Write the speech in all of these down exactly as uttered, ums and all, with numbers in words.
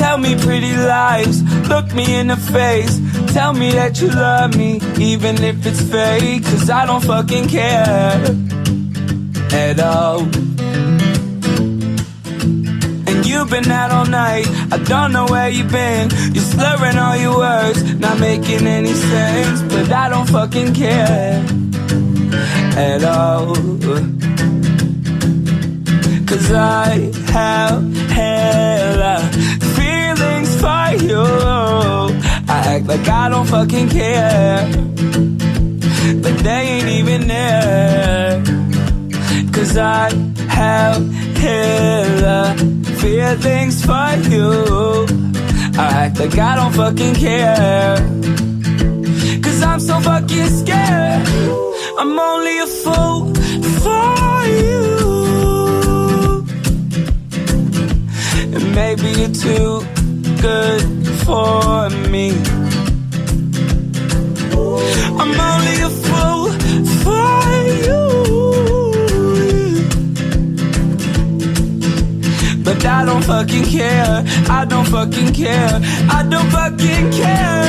tell me pretty lies, look me in the face, tell me that you love me, even if it's fake. Cause I don't fucking care at all. And you've been out all night, I don't know where you've been. You're slurring all your words, not making any sense. But I don't fucking care at all. Cause I have hella feelings for you. I act like I don't fucking care, but they ain't even there. Cause I have hella feelings for you. I act like I don't fucking care, cause I'm so fucking scared. I'm only a fool for you. And maybe you're too good for me. I'm only a fool for you. But I don't fucking care, I don't fucking care, I don't fucking care.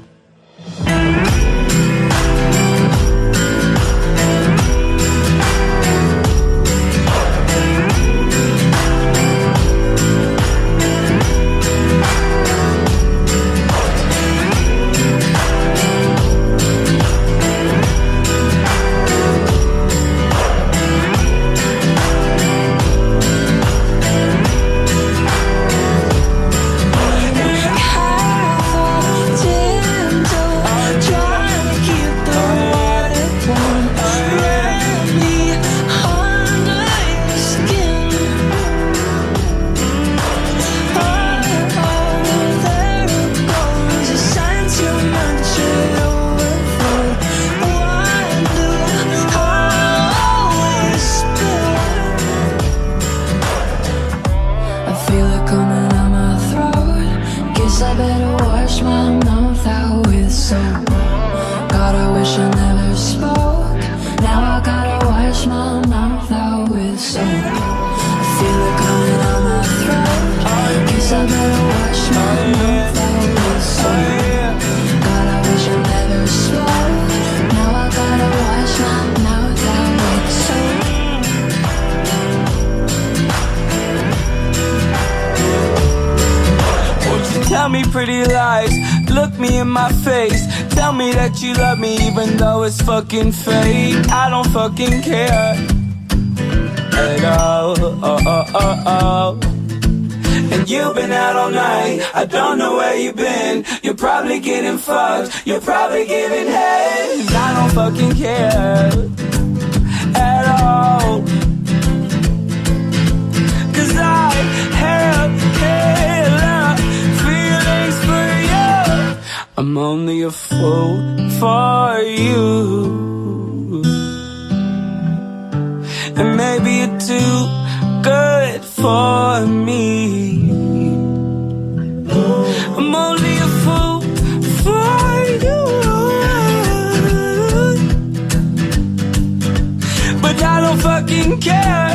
Tell me pretty lies, look me in my face, tell me that you love me even though it's fucking fake. I don't fucking care at all. Oh, oh, oh, oh. And you've been out all night, I don't know where you've been. You're probably getting fucked, you're probably giving head. I don't fucking care at all. Cause I have hella feelings for you. I'm only a fool for you. And maybe you're too good for me. I'm only a fool for you. But I don't fucking care.